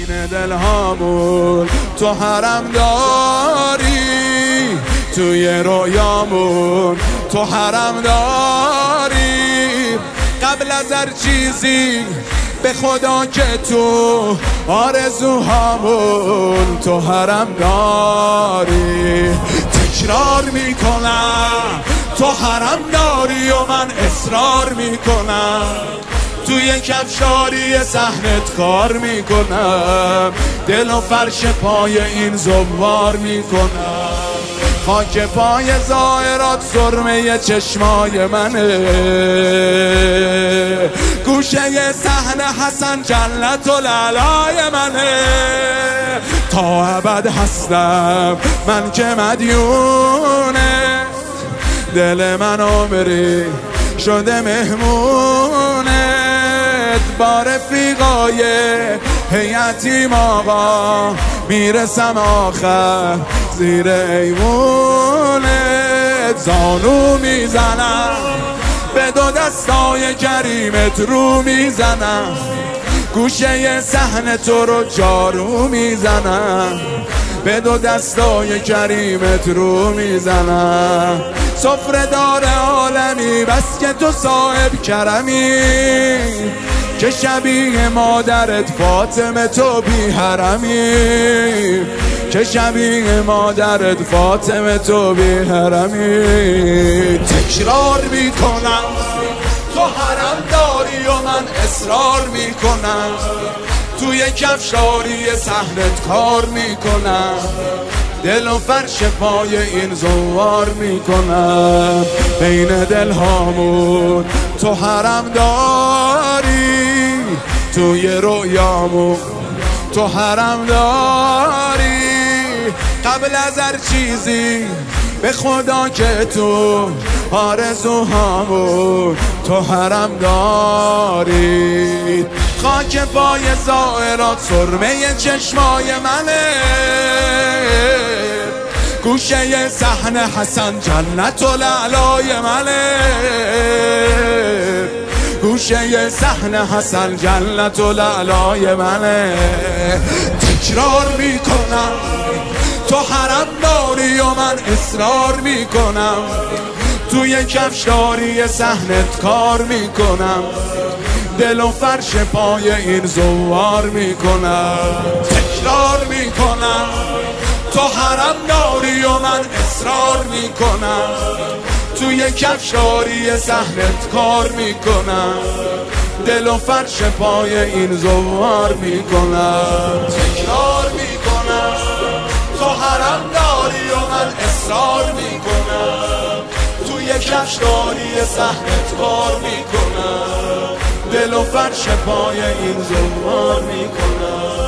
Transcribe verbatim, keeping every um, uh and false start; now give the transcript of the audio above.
بین دلهامون تو حرم داری، توی رویامون تو حرم داری. قبل از هر چیزی به خدا که تو آرزوهامون تو حرم داری. تکرار میکنم تو حرم داری و من اصرار میکنم، توی کفشاری صحنت کار میکنم، دل و فرش پای این زوار میکنم. خاک پای زائرات سرمه چشمای منه، گوشه صحن حسن جنت و لالای منه. تا ابد هستم من که مدیونه، دل من عمری شده مهمونه. با رفیقای هیئتیم آقا میرسم آخر زیر ایوونت. زانو میزنم به دو دستای کریمت رو میزنم، گوشه صحن تو رو جارو میزنم، به دو دستای کریمت رو میزنم. سفره دار عالمی بس که تو صاحب کرمی، که شبیه مادرت فاطمه تو بی حرمی، که شبیه مادرت فاطمه تو بی حرمی. تکرار میکنم تو حرم داری و من اصرار میکنم، توی کفشاری صحنت کار میکنم، دل و فرش پای این زوار میکنم. بین دلهامون تو حرم داری، توی رویامون تو حرم داری. قبل از هر چیزی به خدا که تو آرزوهامون تو حرم داری. خاک پای زائرات سرمه چشمای منه، گوشه صحن حسن جنت و لالای منه، گوشه صحن حسن جنت و لالای منه. تکرار میکنم تو حرم داری و من اصرار میکنم، توی کفشداری صحنت کار میکنم، دل و فرش پای این زوار میکنم. تکرار میکنم تو حرم داری و من اصرار میکنم، توی کفشداری صحنت کار میکنم، دل و فرش پای این زوار میکنم. تکرار میکنم تو حرم داری و من اصرار میکنم، توی کفشداری صحنت کار میکنم، دل و فرش پای این زوار میکنم.